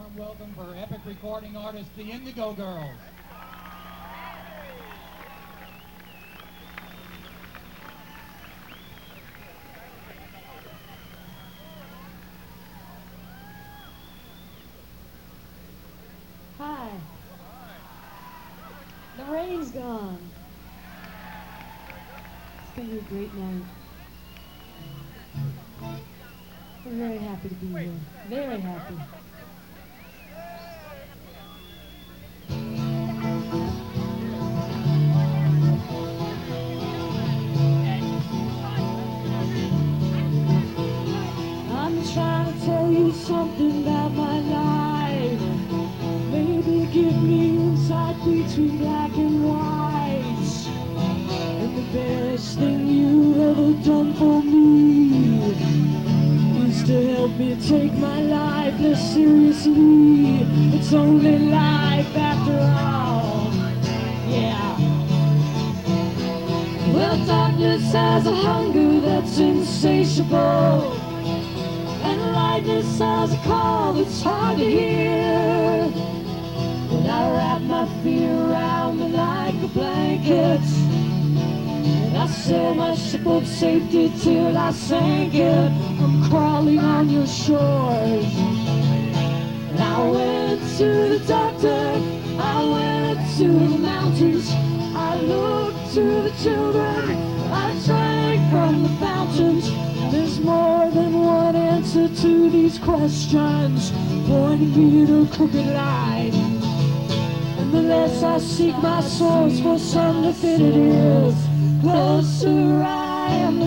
warm welcome for epic recording artist, the Indigo Girls. Hi. The rain's gone. It's going to be a great night. We're very happy to be here. Very happy. I'm trying to tell you something about my life. Maybe give me insight between black and white. And the best thing you ever done for me is to help me take my life less seriously. It's only life after all. Yeah. Well, darkness has a hunger that's insatiable, and lightness has a call that's hard to hear. And I wrap my fear around me like a blanket, and I sail my ship of safety till I sink it. I'm crawling on your shores. And I went to the doctor, I went to the mountains, I looked to the children, I drank from the fountains. There's more than one answer to these questions, pointing me to a crooked line. And the less I seek my source for some definitive, closer I am to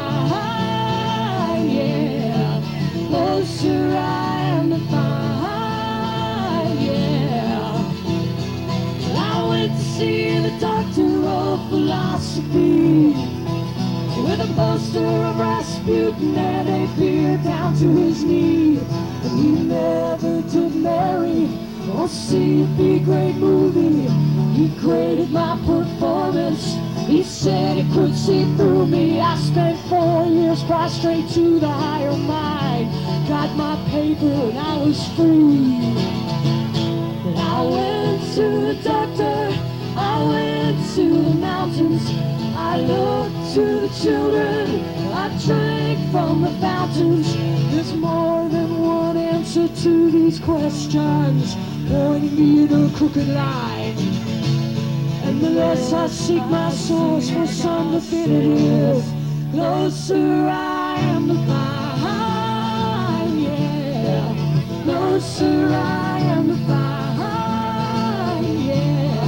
find, yeah. Closer I am to find, yeah. I went to see the doctor of philosophy, with a poster of Rasputin and a beard down to his knee. And he never did marry or see a B-grade movie. He graded my performance, he said he could see through me. I spent 4 years prostrate to the higher mind, got my paper and I was free. And I went to the doctor, I went to the mountains, I looked to the children, I drank from the fountains. There's more than one answer to these questions, pointing me to a crooked line. And the less I seek my source for some definitive, closer I am to find, yeah. Closer I am to find, yeah.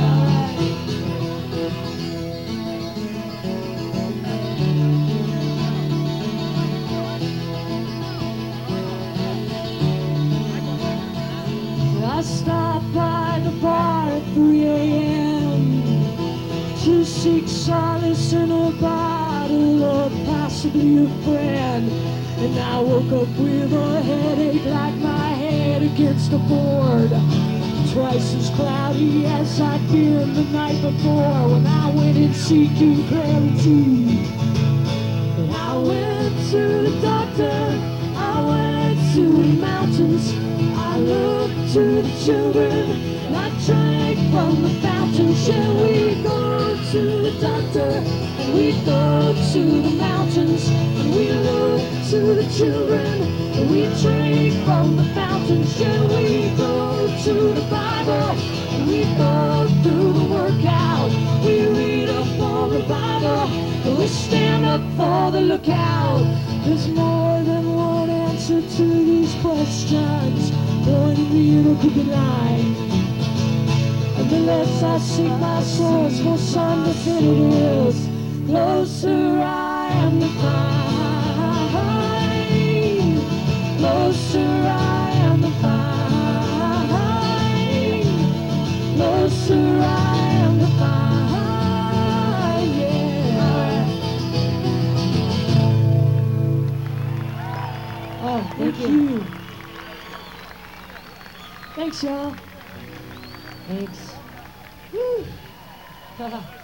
I stopped by the bar at 3 a.m. to seek solace in a bottle or possibly a friend. And I woke up with a headache like my head against a board, twice as cloudy as I'd been the night before when I went in seeking clarity. And I went to the doctor, I went to the mountains, I looked to the children, and I drank from the fountain. Shall we go to the doctor, and we go to the mountains, and we look to the children, and we drink from the fountain. Shall we go to the Bible, and we go through the workout, we read up for the Bible, and we stand up for the lookout. There's more than one answer to these questions, pointing me in a crooked line. And the less I seek my source for some definitive, closer I am to find. Closer I am to find. Closer I am to find, yeah. Oh, thank you. Thanks, y'all. Thanks. Woo.